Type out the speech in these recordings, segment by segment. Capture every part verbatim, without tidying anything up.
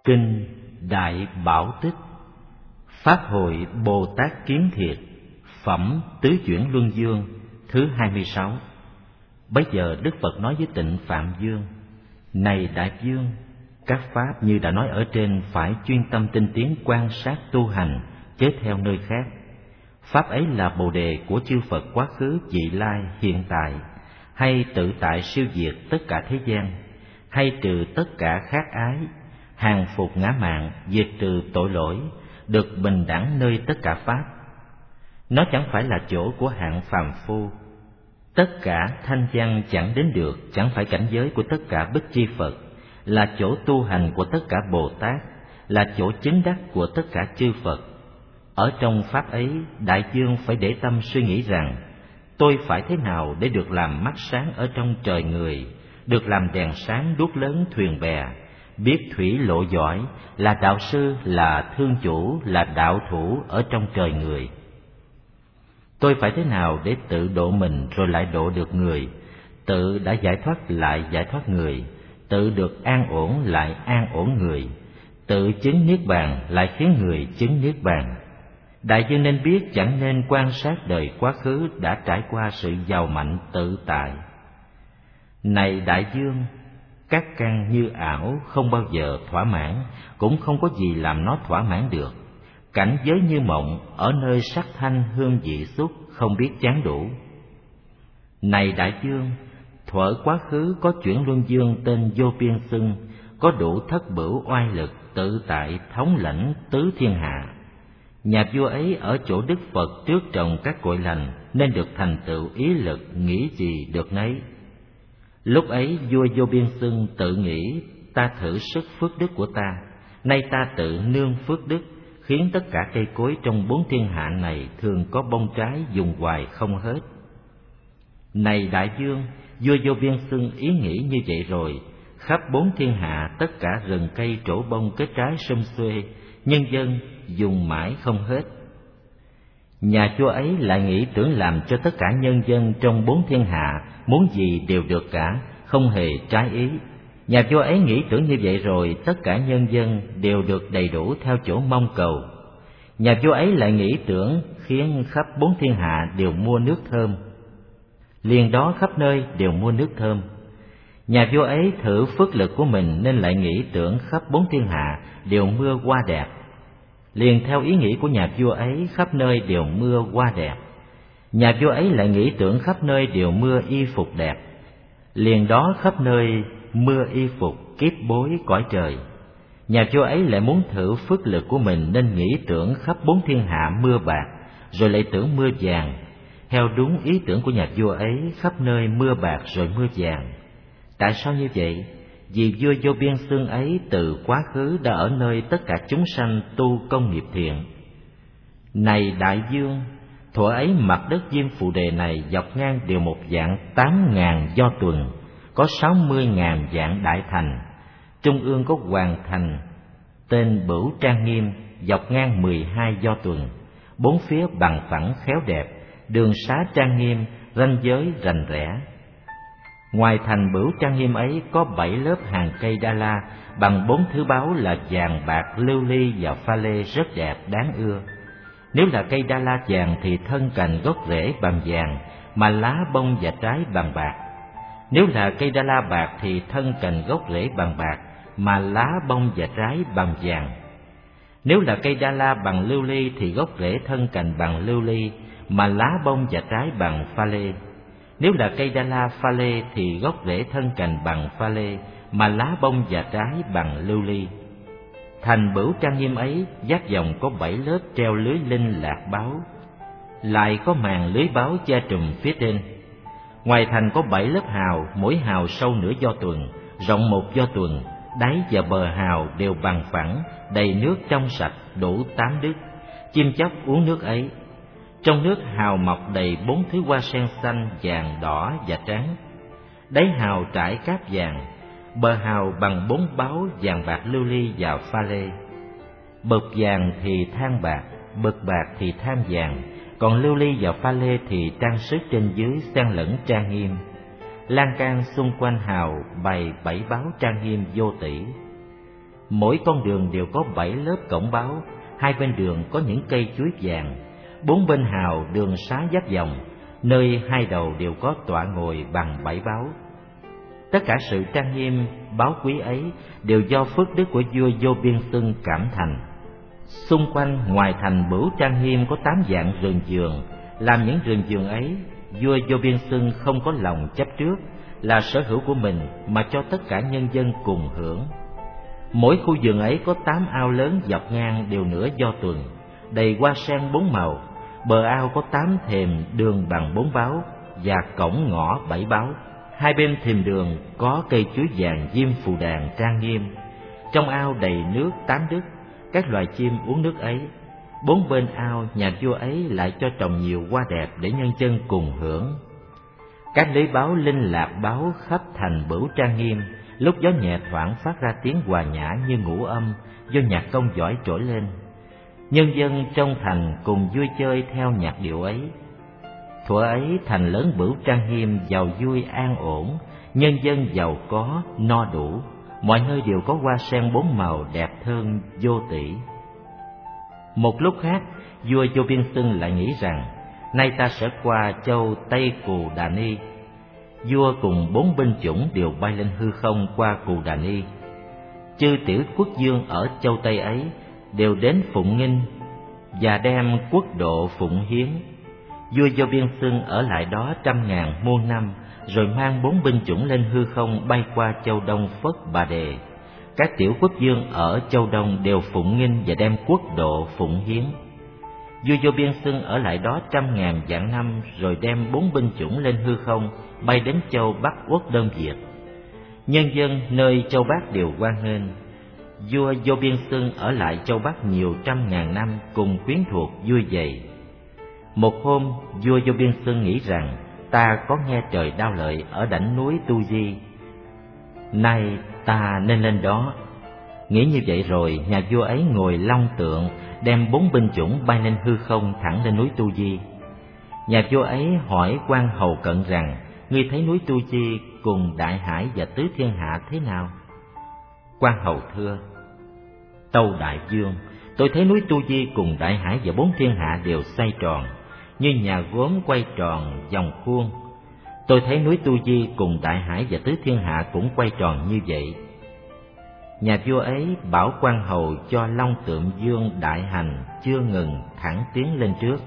Kinh Đại Bảo Tích, Pháp hội Bồ Tát Kiến Thiệt, phẩm Tứ Chuyển Luân Dương, thứ hai mươi sáu. Bấy giờ Đức Phật nói với Tịnh Phạm Dương: Này Đại Dương, các pháp như đã nói ở trên phải chuyên tâm tinh tiến quan sát tu hành, chớ theo nơi khác. Pháp ấy là bồ đề của chư Phật quá khứ, vị lai, hiện tại, hay tự tại siêu diệt tất cả thế gian, hay trừ tất cả khát ái, hàng phục ngã mạn, diệt trừ tội lỗi, được bình đẳng nơi tất cả pháp. Nó chẳng phải là chỗ của hạng phàm phu. Tất cả thanh văn chẳng đến được, chẳng phải cảnh giới của tất cả Bích Chi Phật, là chỗ tu hành của tất cả Bồ Tát, là chỗ chứng đắc của tất cả chư Phật. Ở trong pháp ấy, Đại Dương phải để tâm suy nghĩ rằng: tôi phải thế nào để được làm mắt sáng ở trong trời người, được làm đèn sáng đuốc lớn thuyền bè, biết thủy lộ giỏi, là đạo sư, là thương chủ, là đạo thủ ở trong trời người. Tôi phải thế nào để tự độ mình rồi lại độ được người, tự đã giải thoát lại giải thoát người, tự được an ổn lại an ổn người, tự chứng niết bàn lại khiến người chứng niết bàn. Đại Dương nên biết, chẳng nên quan sát đời quá khứ đã trải qua sự giàu mạnh tự tại. Này Đại Dương, các căn như ảo không bao giờ thỏa mãn, cũng không có gì làm nó thỏa mãn được. Cảnh giới như mộng, ở nơi sắc thanh hương vị xúc không biết chán đủ. Này Đại Dương, thuở quá khứ có chuyển luân dương tên Vô Biên Xưng, có đủ thất bửu oai lực, tự tại thống lãnh tứ thiên hạ. Nhà vua ấy ở chỗ Đức Phật trước trồng các cội lành, nên được thành tựu ý lực, nghĩ gì được nấy. Lúc ấy vua Vô Biên Xưng tự nghĩ: ta thử sức phước đức của ta, nay ta tự nương phước đức, khiến tất cả cây cối trong bốn thiên hạ này thường có bông trái dùng hoài không hết. Này Đại Dương, vua Vô Biên Xưng ý nghĩ như vậy rồi, khắp bốn thiên hạ tất cả rừng cây trổ bông kết trái sum xuê, nhân dân dùng mãi không hết. Nhà vua ấy lại nghĩ tưởng làm cho tất cả nhân dân trong bốn thiên hạ muốn gì đều được cả, không hề trái ý. Nhà vua ấy nghĩ tưởng như vậy rồi, tất cả nhân dân đều được đầy đủ theo chỗ mong cầu. Nhà vua ấy lại nghĩ tưởng khiến khắp bốn thiên hạ đều mua nước thơm, liền đó khắp nơi đều mua nước thơm. Nhà vua ấy thử phước lực của mình nên lại nghĩ tưởng khắp bốn thiên hạ đều mưa hoa đẹp, liền theo ý nghĩ của nhà vua ấy khắp nơi đều mưa hoa đẹp. Nhà vua ấy lại nghĩ tưởng khắp nơi đều mưa y phục đẹp, liền đó khắp nơi mưa y phục kiếp bối cõi trời. Nhà vua ấy lại muốn thử phước lực của mình nên nghĩ tưởng khắp bốn thiên hạ mưa bạc, rồi lại tưởng mưa vàng. Theo đúng ý tưởng của nhà vua ấy, khắp nơi mưa bạc rồi mưa vàng. Tại sao như vậy? Vì vua Vô Biên Xưng ấy từ quá khứ đã ở nơi tất cả chúng sanh tu công nghiệp thiện. Này Đại Dương, thuở ấy mặt đất Diêm Phù Đề này dọc ngang đều một dạng tám ngàn do tuần, có sáu mươi ngàn dạng đại thành. Trung ương có hoàng thành tên Bửu Trang Nghiêm, dọc ngang mười hai do tuần, bốn phía bằng phẳng khéo đẹp, đường xá trang nghiêm, ranh giới rành rẽ. Ngoài thành Bửu Trang Nghiêm ấy có bảy lớp hàng cây đa la bằng bốn thứ báu là vàng, bạc, lưu ly và pha lê rất đẹp đáng ưa. Nếu là cây đa la vàng thì thân cành gốc rễ bằng vàng, mà lá bông và trái bằng bạc. Nếu là cây đa la bạc thì thân cành gốc rễ bằng bạc, mà lá bông và trái bằng vàng. Nếu là cây đa la bằng lưu ly thì gốc rễ thân cành bằng lưu ly, mà lá bông và trái bằng pha lê. Nếu là cây đa la pha lê thì gốc rễ thân cành bằng pha lê, mà lá bông và trái bằng lưu ly. Thành Bửu Trang Nghiêm ấy giáp vòng có bảy lớp treo lưới linh lạc báo, lại có màn lưới báo che trùm phía trên. Ngoài thành có bảy lớp hào, mỗi hào sâu nửa do tuần, rộng một do tuần, đáy và bờ hào đều bằng phẳng, đầy nước trong sạch, đủ tám đức. Chim chóc uống nước ấy. Trong nước hào mọc đầy bốn thứ hoa sen xanh, vàng, đỏ và trắng. Đáy hào trải cát vàng, bờ hào bằng bốn báu vàng, bạc, lưu ly và pha lê. Bậc vàng thì than bạc, bậc bạc thì than vàng, còn lưu ly và pha lê thì trang sức trên dưới xen lẫn trang nghiêm. Lan can xung quanh hào bày bảy báu trang nghiêm vô tỷ. Mỗi con đường đều có bảy lớp cổng báo, hai bên đường có những cây chuối vàng, bốn bên hào đường xá dắt dòng, nơi hai đầu đều có tọa ngồi bằng bảy báo. Tất cả sự trang nghiêm báu quý ấy đều do phước đức của vua Vô Biên Xưng cảm thành. Xung quanh ngoài thành Bửu Trang Nghiêm có tám dạng rừng vườn, làm những rừng vườn ấy vua Vô Biên Xưng không có lòng chấp trước, là sở hữu của mình mà cho tất cả nhân dân cùng hưởng. Mỗi khu vườn ấy có tám ao lớn dọc ngang đều nửa do tuần, đầy hoa sen bốn màu. Bờ ao có tám thềm đường bằng bốn báo và cổng ngõ bảy báo. Hai bên thềm đường có cây chuối vàng diêm phù đàn trang nghiêm. Trong ao đầy nước tám đức, các loài chim uống nước ấy. Bốn bên ao nhà vua ấy lại cho trồng nhiều hoa đẹp để nhân dân cùng hưởng. Các lưới báo linh lạc báo khắp thành Bửu Trang Nghiêm, lúc gió nhẹ thoảng phát ra tiếng hòa nhã như ngũ âm do nhạc công giỏi trỗi lên. Nhân dân trong thành cùng vui chơi theo nhạc điệu ấy. Thuở ấy thành lớn Bửu Trang Nghiêm giàu vui an ổn, nhân dân giàu có no đủ, mọi nơi đều có hoa sen bốn màu đẹp thơm vô tỷ. Một lúc khác, vua Vô Biên Xưng lại nghĩ rằng nay ta sẽ qua châu Tây Cù Đà Ni. Vua cùng bốn binh chủng đều bay lên hư không qua Cù Đà Ni. Chư tiểu quốc vương ở châu Tây ấy đều đến phụng nghinh và đem quốc độ phụng hiến. Vua Vô Biên Xưng ở lại đó trăm ngàn muôn năm, rồi mang bốn binh chủng lên hư không bay qua châu Đông Phất Bà Đề. Các tiểu quốc vương ở châu Đông đều phụng nghinh và đem quốc độ phụng hiến. Vua Vô Biên Xưng ở lại đó trăm ngàn vạn năm, rồi đem bốn binh chủng lên hư không bay đến châu Bắc Uất Đơn Việt. Nhân dân nơi châu Bắc đều hoan nghênh. Vua Vô Biên Xưng ở lại châu Bắc nhiều trăm ngàn năm cùng quyến thuộc vui vầy. Một hôm, vua Vô Biên Xưng nghĩ rằng ta có nghe trời đao lợi ở đỉnh núi Tu Di, nay ta nên lên đó. Nghĩ như vậy rồi, nhà vua ấy ngồi long tượng, đem bốn binh chủng bay lên hư không thẳng lên núi Tu Di. Nhà vua ấy hỏi quan hầu cận rằng: ngươi thấy núi Tu Di cùng đại hải và tứ thiên hạ thế nào? Quan hầu thưa: tâu đại vương, tôi thấy núi Tu Di cùng đại hải và bốn thiên hạ đều xoay tròn, như nhà gốm quay tròn vòng khuôn. Tôi thấy núi Tu Di cùng đại hải và tứ thiên hạ cũng quay tròn như vậy. Nhà vua ấy bảo quan hầu cho long tượng dương đại hành chưa ngừng thẳng tiến lên trước.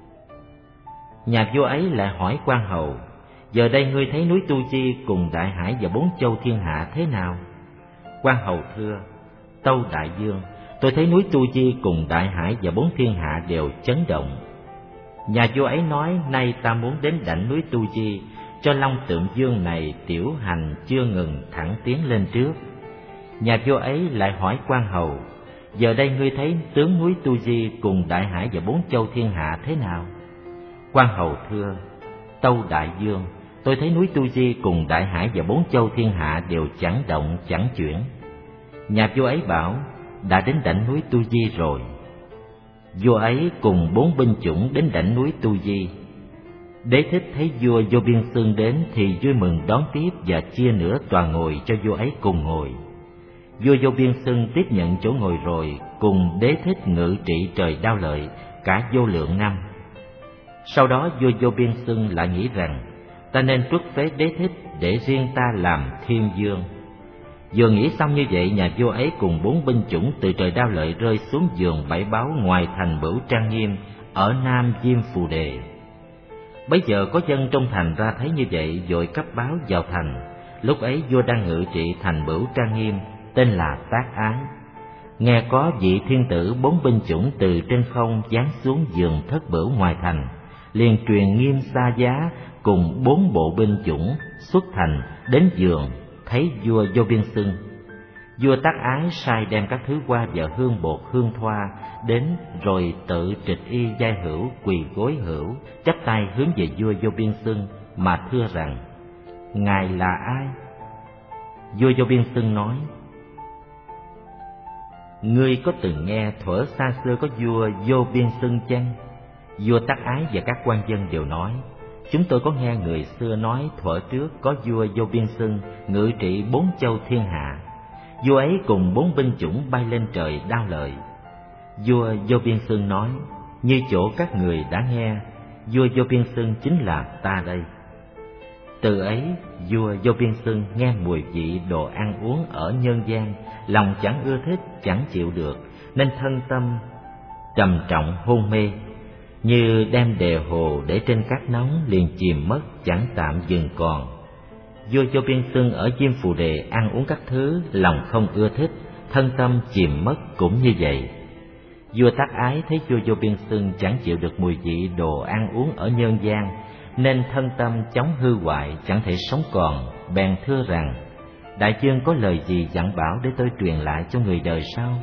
Nhà vua ấy lại hỏi quan hầu: giờ đây ngươi thấy núi Tu Di cùng đại hải và bốn châu thiên hạ thế nào? Quan hầu thưa: tâu đại vương, tôi thấy núi Tu Di cùng đại hải và bốn thiên hạ đều chấn động. Nhà vua ấy nói: nay ta muốn đến đảnh núi Tu Di, cho long tượng dương này tiểu hành chưa ngừng thẳng tiến lên trước. Nhà vua ấy lại hỏi quan hầu: giờ đây ngươi thấy tướng núi Tu Di cùng đại hải và bốn châu thiên hạ thế nào? Quan hầu thưa: tâu đại vương, tôi thấy núi Tu Di cùng đại hải và bốn châu thiên hạ đều chẳng động chẳng chuyển. Nhà vua ấy bảo: đã đến đỉnh núi Tu Di rồi. Vua ấy cùng bốn binh chủng đến đỉnh núi Tu Di. Đế thích thấy vua Vô Biên Xưng đến thì vui mừng đón tiếp và chia nửa tòa ngồi cho vua ấy cùng ngồi. Vua Vô Biên Xưng tiếp nhận chỗ ngồi rồi, cùng đế thích ngự trị trời đao lợi cả vô lượng năm. Sau đó vua Vô Biên Xưng lại nghĩ rằng ta nên truất phế đế thích để riêng ta làm thiên vương. Vừa nghĩ xong như vậy, nhà vua ấy cùng bốn binh chủng từ trời đao lợi rơi xuống vườn bảy báo ngoài thành Bửu Trang Nghiêm ở Nam Diêm Phù Đề. Bấy giờ có dân trong thành ra thấy như vậy, vội cấp báo vào thành. Lúc ấy vua đang ngự trị thành Bửu Trang Nghiêm, tên là Tác Ái. Nghe có vị thiên tử bốn binh chủng từ trên không giáng xuống vườn thất bửu ngoài thành, liền truyền Nghiêm Sa Giá cùng bốn bộ binh chủng xuất thành đến vườn thấy vua Vô Biên Xưng. Vua Tác Ái sai đem các thứ hoa và hương bột hương thoa đến, rồi tự trịch y giai hữu quỳ gối hữu, chắp tay hướng về vua Vô Biên Xưng mà thưa rằng: ngài là ai? Vua Vô Biên Xưng nói: ngươi có từng nghe thuở xa xưa có vua Vô Biên Xưng chăng? Vua Tác Ái và các quan dân đều nói: chúng tôi có nghe người xưa nói thuở trước có vua Vô Biên Xưng ngự trị bốn châu thiên hạ. Vua ấy cùng bốn binh chủng bay lên trời đao lợi. Vua Vô Biên Xưng nói: như chỗ các người đã nghe, vua Vô Biên Xưng chính là ta đây. Từ ấy, vua Vô Biên Xưng nghe mùi vị đồ ăn uống ở nhân gian, lòng chẳng ưa thích, chẳng chịu được, nên thân tâm trầm trọng hôn mê, như đem đề hồ để trên cát nóng, liền chìm mất, chẳng tạm dừng còn. Vua Vô Biên Xưng ở Diêm Phù Đề ăn uống các thứ, lòng không ưa thích, thân tâm chìm mất cũng như vậy. Vua Tác Ái thấy vua Vô Biên Xưng chẳng chịu được mùi vị đồ ăn uống ở nhân gian, nên thân tâm chóng hư hoại, chẳng thể sống còn, bèn thưa rằng: đại vương có lời gì dặn bảo để tôi truyền lại cho người đời sau?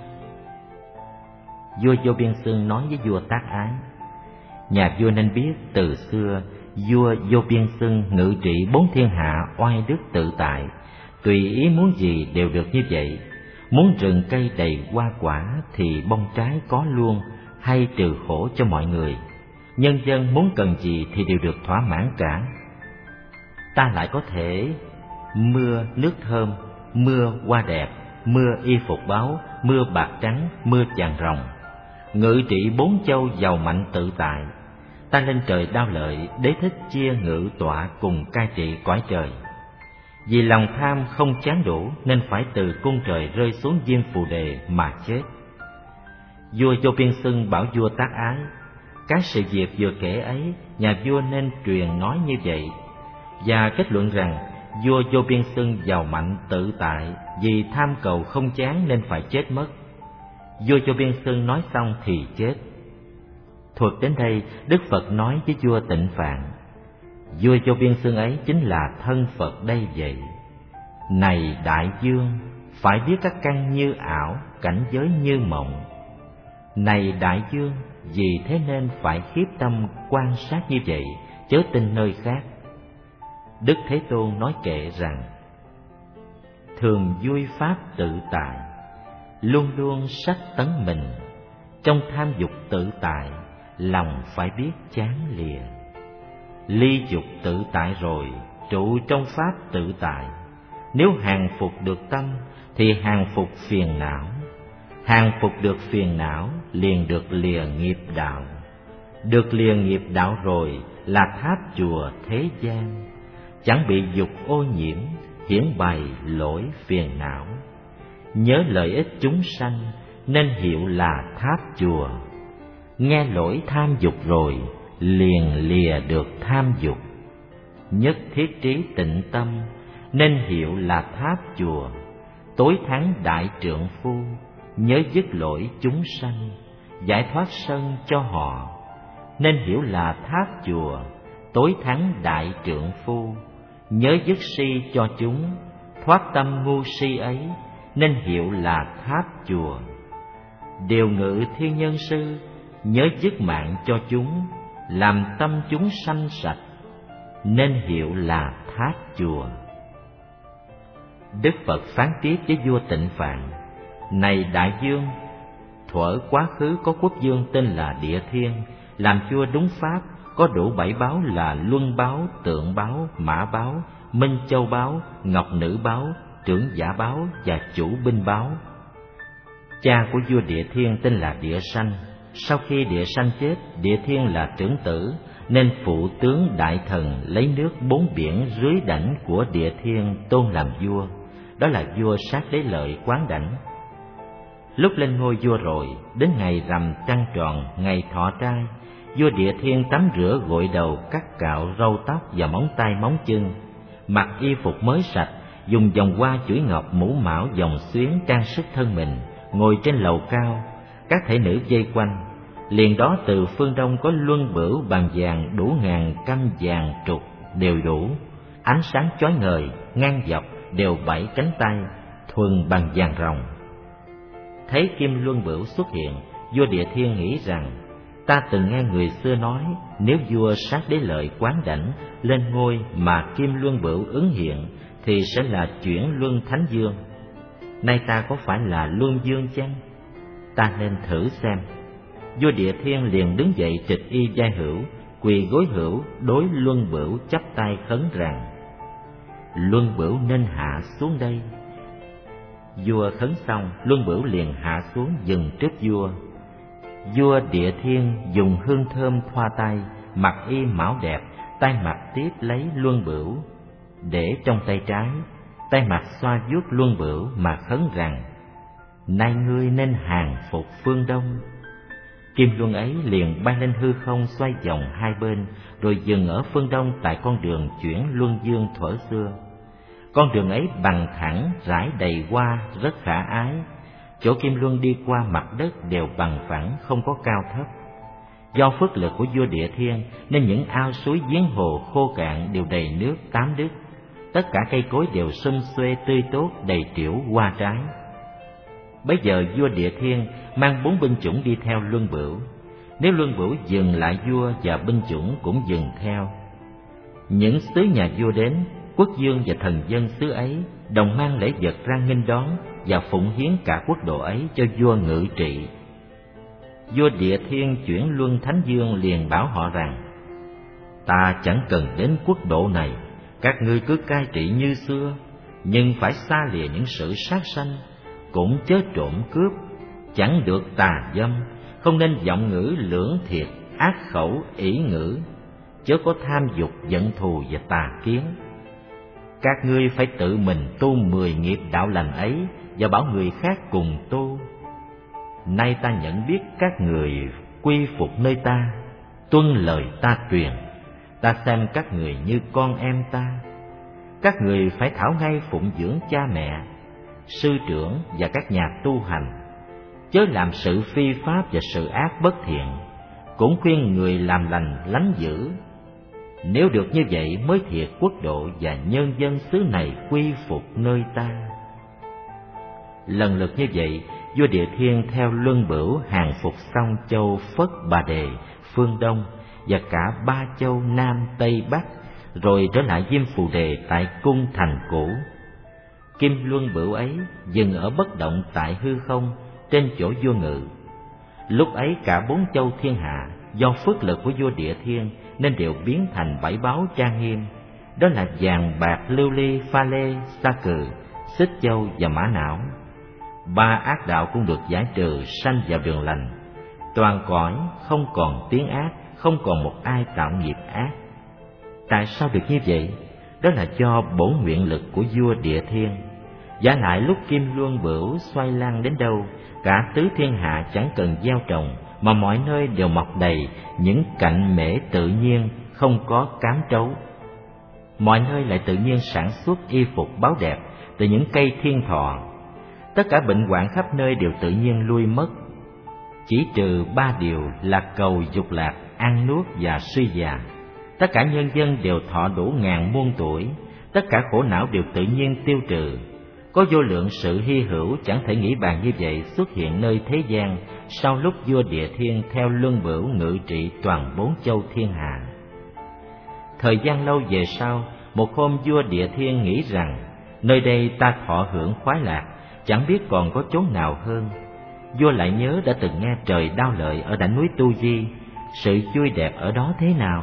Vua Vô Biên Xưng nói với vua Tác Ái: nhà vua nên biết, từ xưa vua Vô Biên Xưng ngự trị bốn thiên hạ oai đức tự tại, tùy ý muốn gì đều được như vậy. Muốn rừng cây đầy hoa quả thì bông trái có luôn, hay trừ khổ cho mọi người. Nhân dân muốn cần gì thì đều được thỏa mãn cả. Ta lại có thể mưa nước thơm, mưa hoa đẹp, mưa y phục báu, mưa bạc trắng, mưa vàng ròng, ngự trị bốn châu giàu mạnh tự tại. Ta lên trời đao lợi, đế thích chia ngự tọa cùng cai trị cõi trời. Vì lòng tham không chán đủ, nên phải từ cung trời rơi xuống Diêm Phù Đề mà chết. Vua Vô Biên Xưng bảo vua Tác Ái: các sự việc vừa kể ấy, nhà vua nên truyền nói như vậy, và kết luận rằng vua Vô Biên Xưng giàu mạnh tự tại, vì tham cầu không chán nên phải chết mất. Vua Vô Biên Xưng nói xong thì chết. Thuật đến đây, Đức Phật nói với vua Tịnh Phạn: vua Vô Biên Xưng ấy chính là thân Phật đây vậy. Này đại vương, phải biết các căn như ảo, cảnh giới như mộng. Này đại vương, vì thế nên phải khiếp tâm quan sát như vậy, chớ tin nơi khác. Đức Thế Tôn nói kệ rằng: thường vui pháp tự tại, luôn luôn sách tấn mình. Trong tham dục tự tại, lòng phải biết chán lìa. Ly dục tự tại rồi, trụ trong pháp tự tại. Nếu hàng phục được tâm, thì hàng phục phiền não. Hàng phục được phiền não, liền được lìa nghiệp đạo. Được lìa nghiệp đạo rồi, là tháp chùa thế gian. Chẳng bị dục ô nhiễm, hiển bày lỗi phiền não. Nhớ lợi ích chúng sanh, nên hiệu là tháp chùa. Nghe lỗi tham dục rồi, liền lìa được tham dục. Nhất thiết trí tịnh tâm, nên hiệu là tháp chùa. Tối thắng đại trượng phu, nhớ dứt lỗi chúng sanh, giải thoát sân cho họ, nên hiểu là tháp chùa. Tối thắng đại trượng phu, nhớ dứt si cho chúng, thoát tâm ngu si ấy, nên hiệu là tháp chùa. Điều ngự thiên nhân sư, nhớ dứt mạng cho chúng, làm tâm chúng sanh sạch, nên hiệu là tháp chùa. Đức Phật phán tiếp với vua Tịnh Phạn: này đại vương, thuở quá khứ có quốc vương tên là Địa Thiên, làm vua đúng pháp, có đủ bảy báo là Luân báo, Tượng báo, Mã báo, Minh Châu báo, Ngọc Nữ báo, Trưởng Giả báo và Chủ Binh báo. Cha của vua Địa Thiên tên là Địa Sanh. Sau khi Địa Sanh chết, Địa Thiên là trưởng tử, nên phụ tướng đại thần lấy nước bốn biển dưới đảnh của Địa Thiên tôn làm vua. Đó là vua Sát Đế Lợi Quán Đảnh. Lúc lên ngôi vua rồi, đến ngày rằm trăng tròn, ngày thọ trai, vua Địa Thiên tắm rửa gội đầu, cắt cạo râu tóc và móng tay móng chân, mặc y phục mới sạch, dùng vòng hoa chuỗi ngọc mũ mão vòng xuyến trang sức thân mình, ngồi trên lầu cao, các thể nữ vây quanh. Liền đó từ phương đông có luân bửu bàn vàng đủ ngàn căm vàng trục đều đủ, ánh sáng chói ngời, ngang dọc đều bảy cánh tay, thuần bằng vàng ròng. Thấy kim luân bửu xuất hiện, vua Địa Thiên nghĩ rằng: ta từng nghe người xưa nói, nếu vua Sát Đế Lợi Quán Đảnh lên ngôi mà kim luân bửu ứng hiện, thì sẽ là chuyển luân thánh dương. Nay ta có phải là luân dương chăng? Ta nên thử xem. Vua Địa Thiên liền đứng dậy trịch y vai hữu, quỳ gối hữu, đối luân bửu chắp tay khấn rằng: luân bửu nên hạ xuống đây. Vua khấn xong, Luân Bửu liền hạ xuống dừng trước vua. Vua Địa Thiên dùng hương thơm thoa tay, mặc y mão đẹp, tay mặt tiếp lấy Luân Bửu để trong tay trái, tay mặt xoa vuốt Luân Bửu mà khấn rằng: nay ngươi nên hàng phục phương Đông. Kim luân ấy liền bay lên hư không, xoay vòng hai bên, rồi dừng ở phương Đông tại con đường chuyển luân dương thuở xưa. Con đường ấy bằng thẳng, rải đầy hoa, rất khả ái. Chỗ kim luân đi qua mặt đất đều bằng phẳng, không có cao thấp. Do phước lực của vua Địa Thiên nên những ao suối giếng hồ khô cạn đều đầy nước tám đức. Tất cả cây cối đều xum xuê tươi tốt, đầy trĩu hoa trái. Bấy giờ vua Địa Thiên mang bốn binh chủng đi theo Luân Bửu. Nếu Luân Bửu dừng lại, vua và binh chủng cũng dừng theo. Những sứ nhà vua đến, quốc vương và thần dân xứ ấy đồng mang lễ vật ra nghênh đón và phụng hiến cả quốc độ ấy cho vua ngự trị. Vua Địa Thiên chuyển luân Thánh Dương liền bảo họ rằng: ta chẳng cần đến quốc độ này, các ngươi cứ cai trị như xưa, nhưng phải xa lìa những sự sát sanh, cũng chớ trộm cướp, chẳng được tà dâm, không nên vọng ngữ lưỡng thiệt, ác khẩu ỷ ngữ, chớ có tham dục giận thù và tà kiến. Các ngươi phải tự mình tu mười nghiệp đạo lành ấy và bảo người khác cùng tu. Nay ta nhận biết các người quy phục nơi ta, tuân lời ta truyền, ta xem các người như con em ta. Các người phải thảo ngay phụng dưỡng cha mẹ, sư trưởng và các nhà tu hành, chớ làm sự phi pháp và sự ác bất thiện, cũng khuyên người làm lành lánh dữ. Nếu được như vậy mới thiệt quốc độ và nhân dân xứ này quy phục nơi ta. Lần lượt như vậy, vua Địa Thiên theo Luân Bửu hàng phục xong châu Phất Bà Đề, phương Đông và cả ba châu Nam Tây Bắc, rồi trở lại Diêm Phù Đề tại cung thành cũ. Kim Luân Bửu ấy dừng ở bất động tại hư không trên chỗ vua ngự. Lúc ấy cả bốn châu thiên hạ do phước lực của vua Địa Thiên nên đều biến thành bảy báu trang nghiêm, đó là vàng bạc lưu ly pha lê sa cừ, xích châu và mã não. Ba ác đạo cũng được giải trừ, sanh vào đường lành. Toàn cõi không còn tiếng ác, không còn một ai tạo nghiệp ác. Tại sao được như vậy? Đó là do bổn nguyện lực của vua Địa Thiên. Giả lại lúc Kim Luân Bửu xoay lăn đến đâu, cả tứ thiên hạ chẳng cần gieo trồng, mà mọi nơi đều mọc đầy những cạnh mễ tự nhiên, không có cám trấu. Mọi nơi lại tự nhiên sản xuất y phục báo đẹp từ những cây thiên thọ. Tất cả bệnh hoạn khắp nơi đều tự nhiên lui mất, chỉ trừ ba điều là cầu dục lạc, ăn nuốt và suy già. Tất cả nhân dân đều thọ đủ ngàn muôn tuổi, tất cả khổ não đều tự nhiên tiêu trừ. Có vô lượng sự hy hữu chẳng thể nghĩ bàn như vậy xuất hiện nơi thế gian sau lúc vua Địa Thiên theo Luân Bửu ngự trị toàn bốn châu thiên hạ. Thời gian lâu về sau, một hôm vua Địa Thiên nghĩ rằng nơi đây ta thọ hưởng khoái lạc, chẳng biết còn có chốn nào hơn. Vua lại nhớ đã từng nghe trời Đao Lợi ở đỉnh núi Tu Di, sự vui đẹp ở đó thế nào.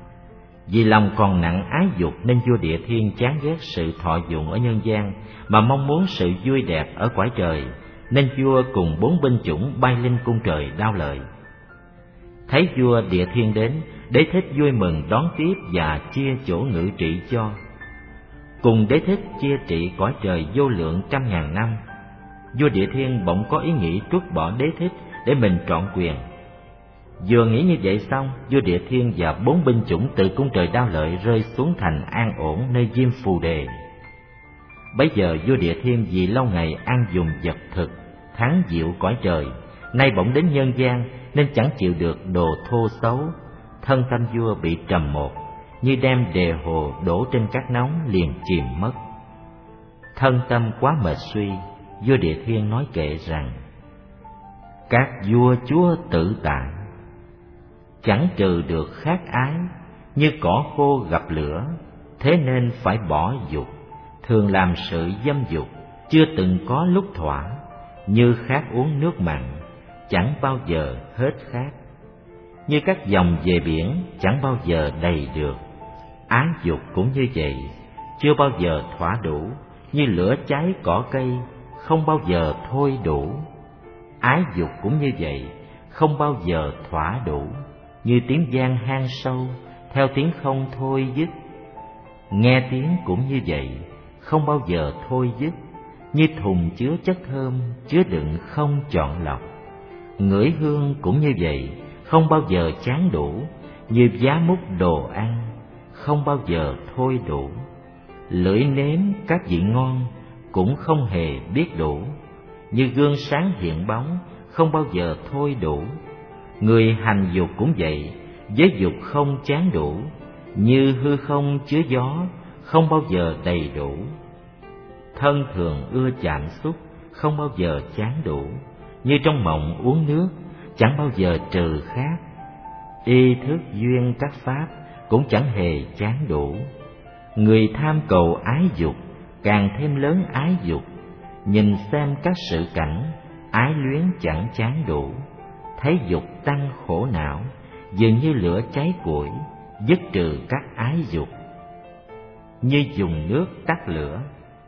Vì lòng còn nặng ái dục nên vua Địa Thiên chán ghét sự thọ dụng ở nhân gian, mà mong muốn sự vui đẹp ở cõi trời, nên vua cùng bốn binh chủng bay lên cung trời Đao Lợi. Thấy vua Địa Thiên đến, Đế Thích vui mừng đón tiếp và chia chỗ ngự trị cho. Cùng Đế Thích chia trị cõi trời vô lượng trăm ngàn năm. Vua Địa Thiên bỗng có ý nghĩ trút bỏ Đế Thích để mình trọn quyền. Vừa nghĩ như vậy xong, vua Địa Thiên và bốn binh chủng từ cung trời Đao Lợi rơi xuống thành an ổn nơi Diêm Phù Đề. Bấy giờ vua Địa Thiên vì lâu ngày ăn dùng vật thực, thắng diệu cõi trời, nay bỗng đến nhân gian nên chẳng chịu được đồ thô xấu. Thân tâm vua bị trầm một, như đem đề hồ đổ trên cát nóng liền chìm mất. Thân tâm quá mệt suy, vua Địa Thiên nói kệ rằng: các vua chúa tự tại, chẳng trừ được khát ái, như cỏ khô gặp lửa, thế nên phải bỏ dục, thường làm sự dâm dục, chưa từng có lúc thỏa, như khát uống nước mặn, chẳng bao giờ hết khát. Như các dòng về biển chẳng bao giờ đầy được, ái dục cũng như vậy, chưa bao giờ thỏa đủ, như lửa cháy cỏ cây, không bao giờ thôi đủ. Ái dục cũng như vậy, không bao giờ thỏa đủ, như tiếng giang hang sâu, theo tiếng không thôi dứt. Nghe tiếng cũng như vậy, không bao giờ thôi dứt, như thùng chứa chất thơm, chứa đựng không chọn lọc. Ngửi hương cũng như vậy, không bao giờ chán đủ, như giá múc đồ ăn, không bao giờ thôi đủ. Lưỡi nếm các vị ngon, cũng không hề biết đủ, như gương sáng hiện bóng, không bao giờ thôi đủ. Người hành dục cũng vậy, với dục không chán đủ, như hư không chứa gió, không bao giờ đầy đủ. Thân thường ưa chạm xúc, không bao giờ chán đủ, như trong mộng uống nước, chẳng bao giờ trừ khát. Y thức duyên các pháp, cũng chẳng hề chán đủ. Người tham cầu ái dục, càng thêm lớn ái dục, nhìn xem các sự cảnh, ái luyến chẳng chán đủ. Thấy dục tăng khổ não, dường như lửa cháy củi, dứt trừ các ái dục, như dùng nước tắt lửa.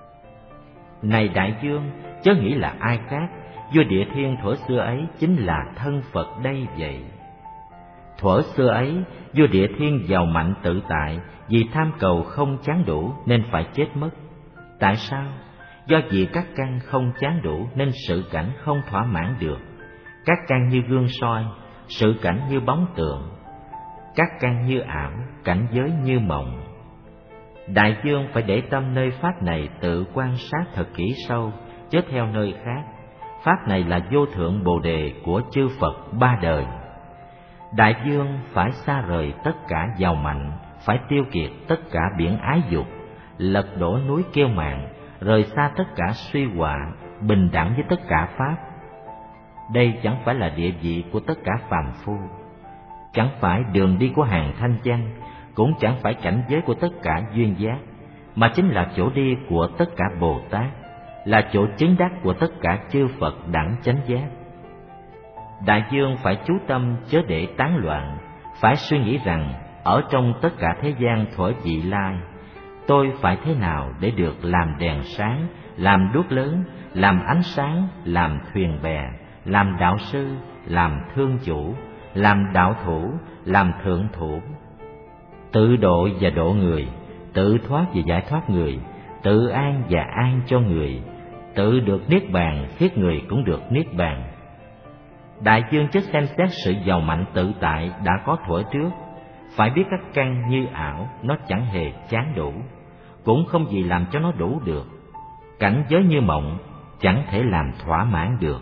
Này đại dương, chớ nghĩ là ai khác, vua Địa Thiên thuở xưa ấy chính là thân Phật đây vậy. Thuở xưa ấy, vua Địa Thiên giàu mạnh tự tại, vì tham cầu không chán đủ nên phải chết mất. Tại sao? Do vì các căn không chán đủ nên sự cảnh không thỏa mãn được. Các căn như gương soi, sự cảnh như bóng tượng. Các căn như ảo, cảnh giới như mộng. Đại dương phải để tâm nơi pháp này tự quan sát thật kỹ sâu, chớ theo nơi khác. Pháp này là vô thượng bồ đề của chư Phật ba đời. Đại dương phải xa rời tất cả giàu mạnh, phải tiêu kiệt tất cả biển ái dục, lật đổ núi kêu mạng, rời xa tất cả suy họa, bình đẳng với tất cả pháp. Đây chẳng phải là địa vị của tất cả phàm phu, chẳng phải đường đi của hàng thanh văn, cũng chẳng phải cảnh giới của tất cả duyên giác, mà chính là chỗ đi của tất cả Bồ Tát, là chỗ chứng đắc của tất cả chư Phật đẳng chánh giác. Đại dương phải chú tâm chớ để tán loạn, phải suy nghĩ rằng ở trong tất cả thế gian thuở vị lai, tôi phải thế nào để được làm đèn sáng, làm đuốc lớn, làm ánh sáng, làm thuyền bè, làm đạo sư, làm thương chủ, làm đạo thủ, làm thượng thủ. Tự độ và độ người, tự thoát và giải thoát người, tự an và an cho người, tự được niết bàn, thiết người cũng được niết bàn. Đại dương chớ xem xét sự giàu mạnh tự tại đã có thuở trước, phải biết các căn như ảo, nó chẳng hề chán đủ, cũng không gì làm cho nó đủ được. Cảnh giới như mộng, chẳng thể làm thỏa mãn được.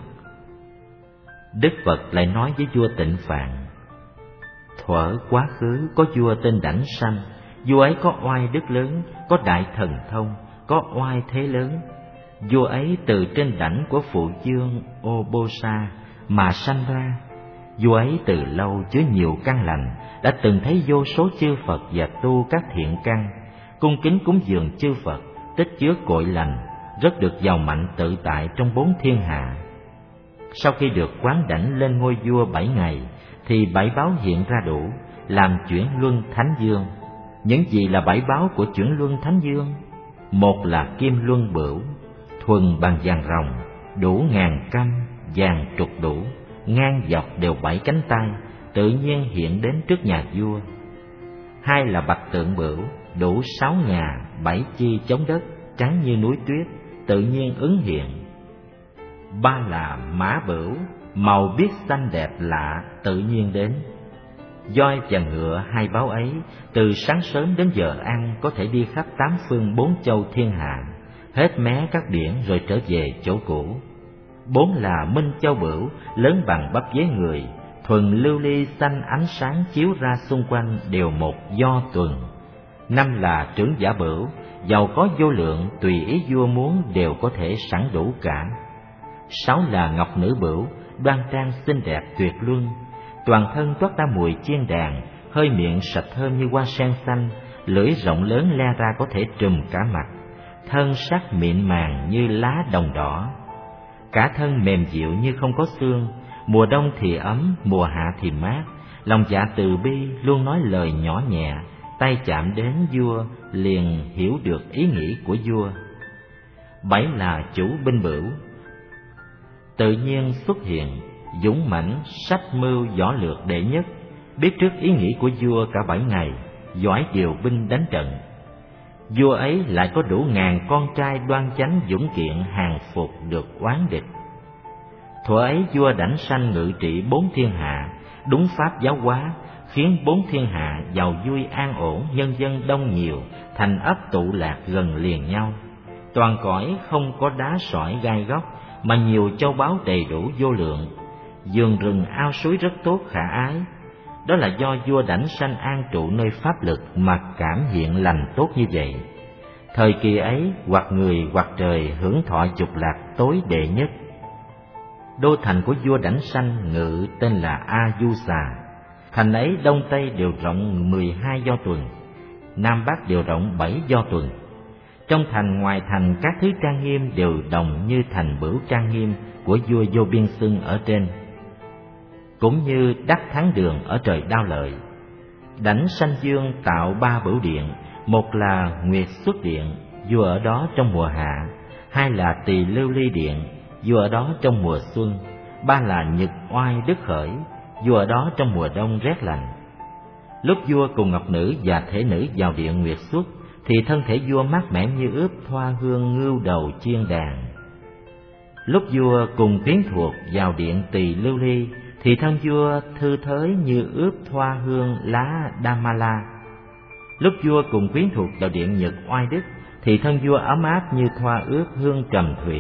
Đức Phật lại nói với vua Tịnh Phạn: thuở quá khứ có vua tên Đảnh Sanh, vua ấy có oai đức lớn, có đại thần thông, có oai thế lớn. Vua ấy từ trên đảnh của phụ vương Ô Bô Sa mà sanh ra. Vua ấy từ lâu chứa nhiều căn lành, đã từng thấy vô số chư Phật và tu các thiện căn, cung kính cúng dường chư Phật, tích chứa cội lành, rất được giàu mạnh tự tại trong bốn thiên hạ. Sau khi được quán đảnh lên ngôi vua bảy ngày, thì bảy báo hiện ra đủ, làm chuyển luân thánh dương. Những gì là bảy báo của chuyển luân thánh dương? Một là kim luân bửu, thuần bằng vàng ròng, đủ ngàn căm, vàng trục đủ, ngang dọc đều bảy cánh tay, tự nhiên hiện đến trước nhà vua. Hai là bạch tượng bửu, đủ sáu ngà, bảy chi chống đất, trắng như núi tuyết, tự nhiên ứng hiện. Ba là mã bửu, màu biếc xanh đẹp lạ, tự nhiên đến. Voi và ngựa hai báo ấy, từ sáng sớm đến giờ ăn có thể đi khắp tám phương bốn châu thiên hạ, hết mé các biển rồi trở về chỗ cũ. Bốn là minh châu bửu, lớn bằng bắp dế người, thuần lưu ly xanh ánh sáng chiếu ra xung quanh đều một do tuần. Năm là trưởng giả bửu, giàu có vô lượng, tùy ý vua muốn đều có thể sẵn đủ cả. Sáu là ngọc nữ bửu, đoan trang xinh đẹp tuyệt luân, toàn thân toát ra mùi chiên đàn, hơi miệng sạch thơm như hoa sen xanh, lưỡi rộng lớn le ra có thể trùm cả mặt, thân sắc mịn màng như lá đồng đỏ, cả thân mềm dịu như không có xương, mùa đông thì ấm, mùa hạ thì mát, lòng dạ từ bi, luôn nói lời nhỏ nhẹ, tay chạm đến vua liền hiểu được ý nghĩ của vua. Bảy là chủ binh bửu, tự nhiên xuất hiện, dũng mãnh, sách mưu võ lược đệ nhất, biết trước ý nghĩ của vua cả bảy ngày, giỏi điều binh đánh trận. Vua ấy lại có đủ ngàn con trai đoan chánh dũng kiện hàng phục được oán địch. Thuở ấy vua Đảnh Sanh ngự trị bốn thiên hạ, đúng pháp giáo hóa, khiến bốn thiên hạ giàu vui an ổn, nhân dân đông nhiều, thành ấp tụ lạc gần liền nhau. Toàn cõi không có đá sỏi gai góc, mà nhiều châu báu đầy đủ vô lượng, vườn rừng ao suối rất tốt khả ái. Đó là do vua Đảnh Sanh an trụ nơi pháp lực mà cảm hiện lành tốt như vậy. Thời kỳ ấy, hoặc người hoặc trời hưởng thọ dục lạc tối đệ nhất. Đô thành của vua Đảnh Sanh ngự tên là A Du Xà. Thành ấy đông tây đều rộng mười hai do tuần, nam bắc đều rộng bảy do tuần. Trong thành ngoài thành các thứ trang nghiêm đều đồng như thành bửu trang nghiêm của vua Vô Biên Xưng ở trên, cũng như đắc thắng đường ở trời Đao Lợi. Đảnh Sanh Dương tạo ba bửu điện, một là Nguyệt Xuất Điện, vua ở đó trong mùa hạ; hai là Tỳ Lưu Ly Điện, vua ở đó trong mùa xuân; ba là Nhật Oai Đức Khởi, vua ở đó trong mùa đông rét lạnh. Lúc vua cùng ngọc nữ và thể nữ vào điện Nguyệt Xuất, thì thân thể vua mát mẻ như ướp thoa hương ngưu đầu chiên đàn. Lúc vua cùng quyến thuộc vào điện Tỳ Lưu Ly, thì thân vua thư thới như ướp thoa hương lá Đa-ma-la. Lúc vua cùng quyến thuộc vào điện Nhật Oai Đức, thì thân vua ấm áp như thoa ướp hương trầm thủy.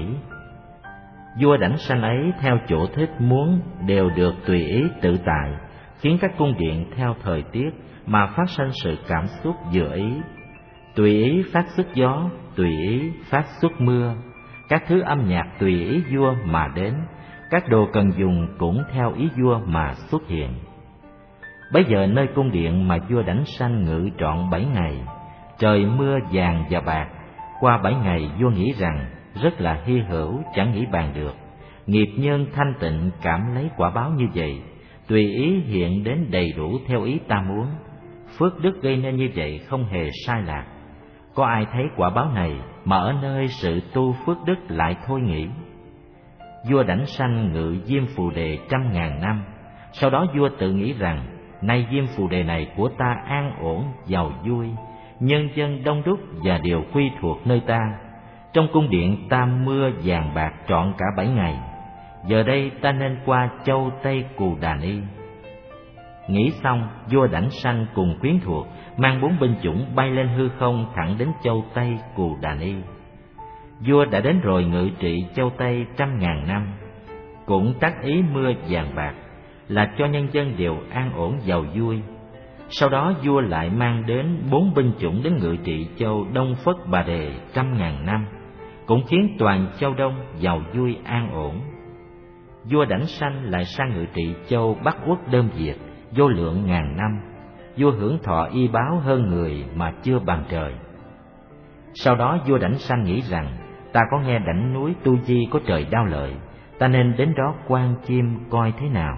Vua Đảnh Sanh ấy theo chỗ thích muốn đều được tùy ý tự tại, khiến các cung điện theo thời tiết mà phát sinh sự cảm xúc vừa ý. Tùy ý phát xuất gió, tùy ý phát xuất mưa, các thứ âm nhạc tùy ý vua mà đến, các đồ cần dùng cũng theo ý vua mà xuất hiện. Bấy giờ nơi cung điện mà vua Đảnh Sanh ngự trọn bảy ngày, trời mưa vàng và bạc. Qua bảy ngày vua nghĩ rằng rất là hy hữu, chẳng nghĩ bàn được. Nghiệp nhân thanh tịnh cảm lấy quả báo như vậy, tùy ý hiện đến đầy đủ theo ý ta muốn. Phước đức gây nên như vậy không hề sai lạc. Có ai thấy quả báo này mà ở nơi sự tu phước đức lại thôi nghĩ? Vua Đảnh Sanh ngự Diêm Phù Đề trăm ngàn năm. Sau đó vua tự nghĩ rằng, nay Diêm Phù Đề này của ta an ổn, giàu vui, nhân dân đông đúc và đều quy thuộc nơi ta. Trong cung điện ta mưa vàng bạc trọn cả bảy ngày. Giờ đây ta nên qua châu Tây Cù Đà Ni. Nghĩ xong, vua Đảnh Sanh cùng quyến thuộc mang bốn binh chủng bay lên hư không thẳng đến châu Tây Cù Đà Ni. Vua đã đến rồi ngự trị châu Tây trăm ngàn năm, cũng tác ý mưa vàng bạc là cho nhân dân đều an ổn giàu vui. Sau đó vua lại mang đến bốn binh chủng đến ngự trị châu Đông Phất Bà Đề trăm ngàn năm, cũng khiến toàn châu Đông giàu vui an ổn. Vua Đảnh Sanh lại sang ngự trị châu Bắc Uất Đơn Việt vô lượng ngàn năm. Vua hưởng thọ y báo hơn người mà chưa bằng trời. Sau đó vua Đảnh Sanh nghĩ rằng, ta có nghe đảnh núi Tu Di có trời Đao Lợi, ta nên đến đó quan chiêm coi thế nào.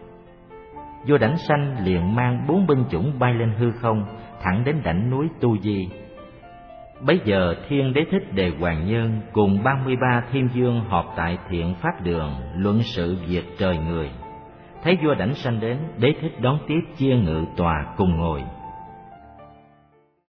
Vua Đảnh Sanh liền mang bốn binh chủng bay lên hư không thẳng đến đảnh núi Tu Di. Bấy giờ Thiên Đế Thích Đề Hoàng Nhân cùng ba mươi ba thiên vương họp tại Thiện Pháp Đường luận sự việc trời người. Thấy vua Đảnh Sanh đến, Đế Thích đón tiếp chia ngự tòa cùng ngồi.